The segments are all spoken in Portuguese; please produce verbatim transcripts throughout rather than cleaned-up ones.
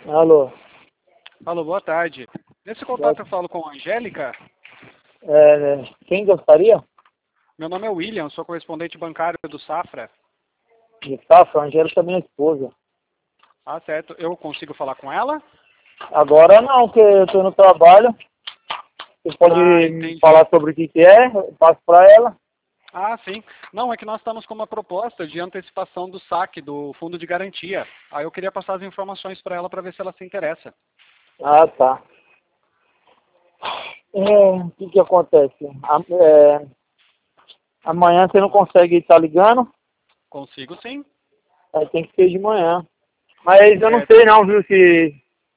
Alô? Alô, boa tarde. Nesse contato eu falo com a Angélica. É, quem gostaria? Meu nome é William, sou correspondente bancário do Safra. De Safra, a Angélica é minha esposa. Ah, certo. Eu consigo falar com ela? Agora não, porque eu estou no trabalho. Você pode Ah, me entendi. falar sobre o que, que é? Eu passo para ela. Ah, sim. Não, é que nós estamos com uma proposta de antecipação do saque do fundo de garantia. Aí eu queria passar as informações para ela para ver se ela se interessa. Ah, tá. É, o que, que acontece? A- é, amanhã você não consegue estar ligando? Consigo sim. Aí tem que ser de manhã. Mas eu não Certo. sei não, viu, se,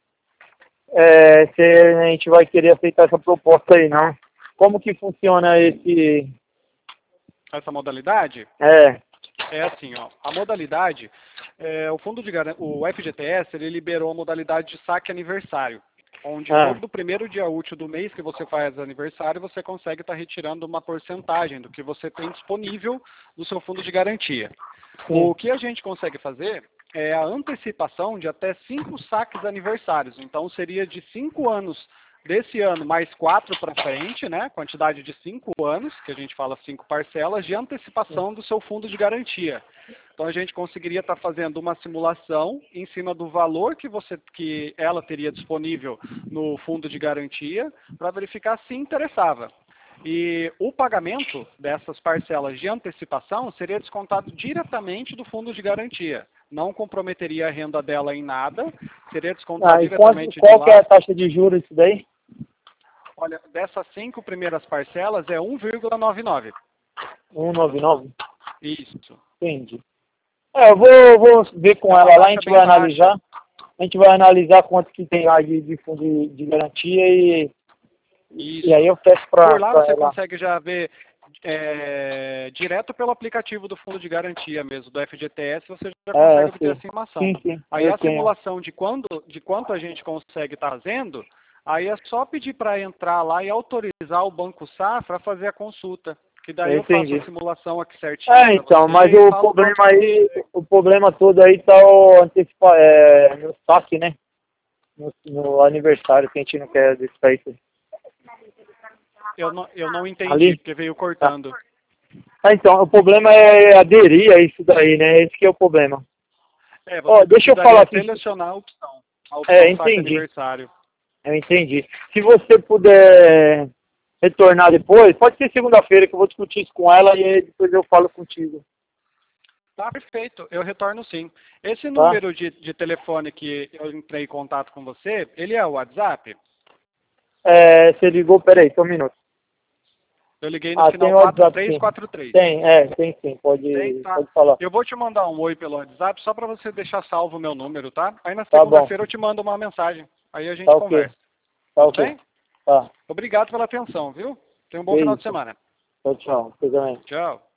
é, se a gente vai querer aceitar essa proposta aí, não. Como que funciona esse... Essa modalidade É, é assim, ó. A modalidade, é, o fundo de garan- o F G T S, ele liberou a modalidade de saque aniversário, onde ah, todo primeiro dia útil do mês que você faz aniversário, você consegue estar retirando uma porcentagem do que você tem disponível no seu fundo de garantia. sim. O que a gente consegue fazer é a antecipação de até cinco saques aniversários. Então, seria de cinco anos desse ano mais quatro para frente, né? Quantidade de cinco anos, que a gente fala cinco parcelas, de antecipação do seu fundo de garantia. Então, a gente conseguiria estar fazendo uma simulação em cima do valor que, você, que ela teria disponível no fundo de garantia para verificar se interessava. E o pagamento dessas parcelas de antecipação seria descontado diretamente do fundo de garantia. Não comprometeria a renda dela em nada, seria descontado Ah, e quanto, diretamente de qual que é lá. a taxa de juros isso daí? Olha, dessas cinco primeiras parcelas é um vírgula noventa e nove. um vírgula noventa e nove? Isso. Entendi. É, eu vou, vou ver com É uma ela lá, a taxa gente bem vai baixa. analisar. A gente vai analisar quanto que tem lá de, de fundo de, de garantia e, e aí Isso. eu peço Por pra, lá pra você ela. consegue já ver é, direto pelo aplicativo do fundo de garantia mesmo, do F G T S, você já É, consegue eu obter a sei. simulação. Sim, sim, Aí eu a tenho. simulação de, quando, de quanto a gente consegue estar fazendo, aí é só pedir para entrar lá e autorizar o Banco Safra a fazer a consulta. Que daí Eu eu faço a entendi. simulação aqui certinha É, para então, mas você e o falo problema quanto que aí, consegue. o problema todo aí tá o antecipa, é, no saque, né? No, no aniversário, que a gente não quer desse país. Eu não, eu não entendi, Ali? porque veio Tá. cortando. Ah, então, o problema é aderir a isso daí, né? Esse que é o problema. É, Ó, você deixa eu falar precisaria aqui. selecionar a opção, a É, opção saque entendi. aniversário. Eu entendi. Se você puder retornar depois, pode ser segunda-feira que eu vou discutir isso com ela e aí depois eu falo contigo, Tá perfeito, eu retorno sim. Esse tá? número de, de telefone que eu entrei em contato com você, ele é o WhatsApp? É, você ligou, peraí, só um minuto. Eu liguei no Ah, tem final o WhatsApp sim. quatro três quatro três. Tem, é, tem sim, Tem, pode, tá. pode falar. Eu vou te mandar um oi pelo WhatsApp só para você deixar salvo o meu número, tá? Aí na Tá bom, segunda-feira eu te mando uma mensagem. Aí a tá gente ok, conversa. tá Tudo ok. bem? Tá, Obrigado pela atenção, viu? Tenha um bom que final de isso. semana. Tchau, tchau. Você também. Tchau.